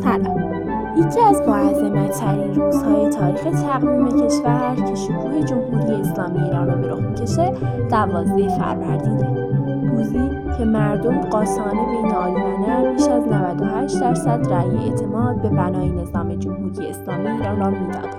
سلام. یکی از معظم‌ترین روزهای تاریخ تقویم کشور که شکوه جمهوری اسلامی ایران را به رخ می‌کشه 12 فروردینه. روزی که مردم قاصانه بین عالیانه بیش از 98% رأی اعتماد به بنای نظام جمهوری اسلامی ایران را می‌دادند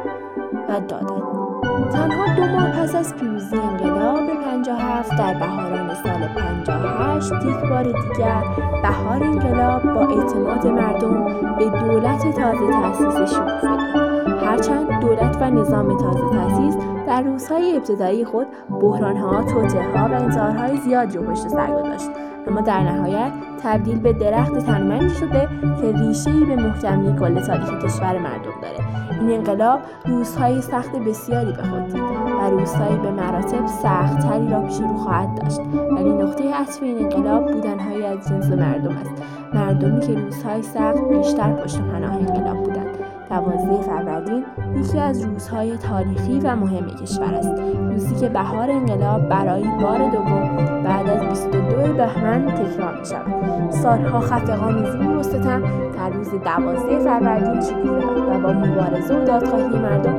و دادند. تنها 2 ماه پس از پیروزی انقلاب 57 در بهاران سال 58 یک بار دیگر بهار انقلاب با اعتماد مردم به دولت تازه تأسیس شکوفه داد. هرچند دولت و نظام تازه تأسیس در روزهای ابتدایی خود بحران‌ها، توطئه‌ها و انتحارهای زیادی رو پشت سر گذاشت، اما در نهایت تبدیل به درخت تنومندی شده که ریشه‌ای به محکمی کل تاریخ کشور مردم داره. این انقلاب روزهای سخت بسیاری به خود دید و روزهای به مراتب سخت‌تری را پیش رو خواهد داشت، ولی نقطه عطف این انقلاب بودن‌های از جنس مردم است، مردمی که روزهای سخت بیشتر پشت پناه انقلاب بودند. 12 فروردین یکی از روزهای تاریخی و مهم کشور است، روزی که بهار انقلاب برای بار دوم بعد از 22 بهمن تکرار می‌شود. سالها خفقان زور و ستم در روز 12 فروردین شکوفه داد و با مبارزه و دادخواهی مردم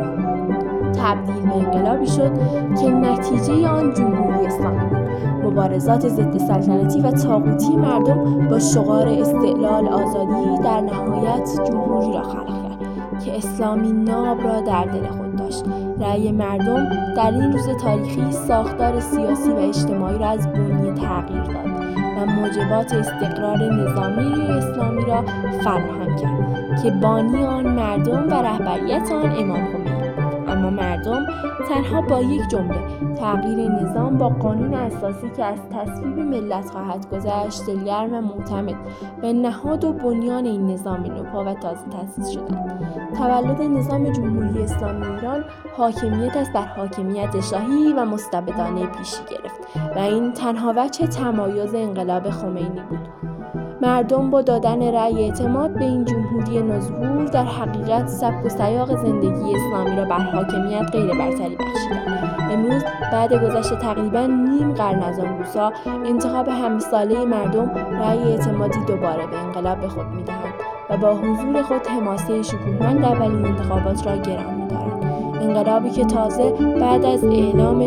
تبدیل به انقلابی شد که نتیجه آن جمهوری اسلامی بود. مبارزات ضد سلطنتی و طاغوتی مردم با شعار استقلال آزادی در نهایت جمهوری را خلق کرد که اسلامی ناب را در دل خود داشت. رأی مردم در این روز تاریخی ساختار سیاسی و اجتماعی را از بنیه تغییر داد و موجبات استقرار نظامی اسلامی را فراهم کرد که بانی آن مردم و رهبریت آن امام خمینی. اما مردم تنها با یک جمله، تغییر نظام با قانون اساسی که از تصویب ملت خواهد گذشت، دلگرم و معتمد به نهاد و بنیان این نظام نوپا و تازه تأسیس شدند. تولد نظام جمهوری اسلامی ایران حاکمیت از بر حاکمیت شاهی و مستبدانه پیشی گرفت و این تنها وجه تمایز انقلاب خمینی بود. مردم با دادن رأی اعتماد به این جمهوری نوظهور در حقیقت سبک و سیاق زندگی اسلامی را بر حاکمیت غیر برتری بخشیدند. امروز بعد گذشت تقریباً نیم قرن از آن روزها، انتخاب همساله مردم رأی اعتمادی دوباره به انقلاب به خود می‌دهند و با حضور خود حماسه شکوهمند اولین انتخابات را گران می‌دارند. انقلابی که تازه بعد از اعلام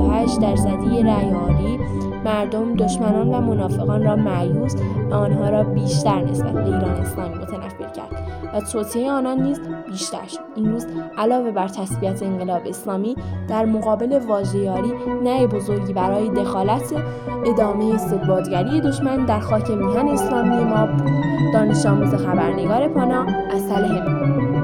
98% رأی آری، مردم دشمنان و منافقان را مایوس و آنها را بیشتر نسبت به ایران اسلامی متنفر کرد و توطئه آنان نیز بیشتر شد. این روز علاوه بر تثبیت انقلاب اسلامی در مقابل واژه‌یاری نه بزرگی برای دخالت ادامه استبدادگری دشمن در خاک میهن اسلامی ما بود. دانش آموز خبرنگار پانا، اصل همین.